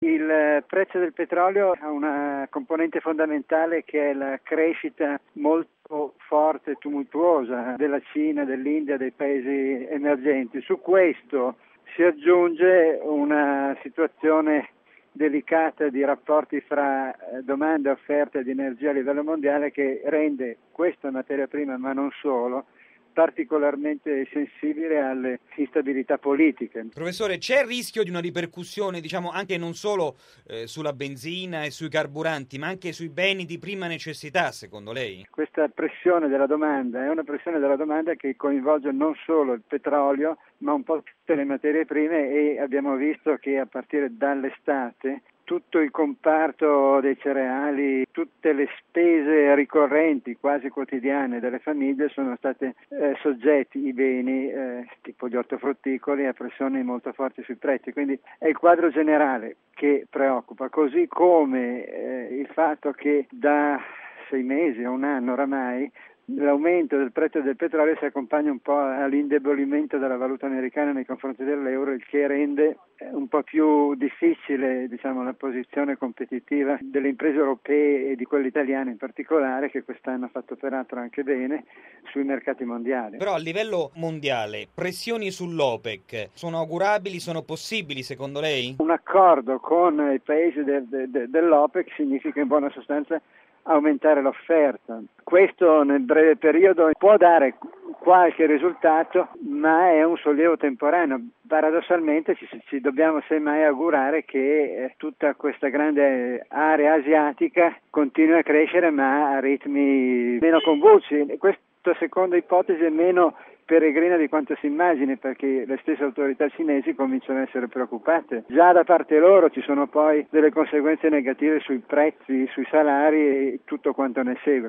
Il prezzo del petrolio ha una componente fondamentale che è la crescita molto forte e tumultuosa della Cina, dell'India, dei paesi emergenti. Su questo si aggiunge una situazione delicata di rapporti fra domanda e offerta di energia a livello mondiale che rende questa materia prima, ma non solo, particolarmente sensibile alle instabilità politiche. Professore, c'è il rischio di una ripercussione, anche non solo sulla benzina e sui carburanti, ma anche sui beni di prima necessità, secondo lei? Questa pressione della domanda è una pressione della domanda che coinvolge non solo il petrolio, ma un po' tutte le materie prime, e abbiamo visto che a partire dall'estate tutto il comparto dei cereali, tutte le spese ricorrenti, quasi quotidiane delle famiglie sono state soggetti, i beni tipo gli ortofrutticoli, a pressioni molto forti sui prezzi. Quindi è il quadro generale che preoccupa, così come il fatto che da 6 mesi a un anno oramai l'aumento del prezzo del petrolio si accompagna un po' all'indebolimento della valuta americana nei confronti dell'euro, il che rende un po' più difficile, la posizione competitiva delle imprese europee e di quelle italiane in particolare, che quest'anno ha fatto peraltro anche bene sui mercati mondiali. Però a livello mondiale, pressioni sull'OPEC sono augurabili, sono possibili secondo lei? Un accordo con i paesi dell'OPEC significa in buona sostanza aumentare l'offerta. Questo nel breve periodo può dare qualche risultato, ma è un sollievo temporaneo. Paradossalmente ci dobbiamo semmai augurare che tutta questa grande area asiatica continui a crescere, ma a ritmi meno convulsi. Questa seconda ipotesi è meno peregrina di quanto si immagini, perché le stesse autorità cinesi cominciano a essere preoccupate. Già da parte loro ci sono poi delle conseguenze negative sui prezzi, sui salari e tutto quanto ne segue.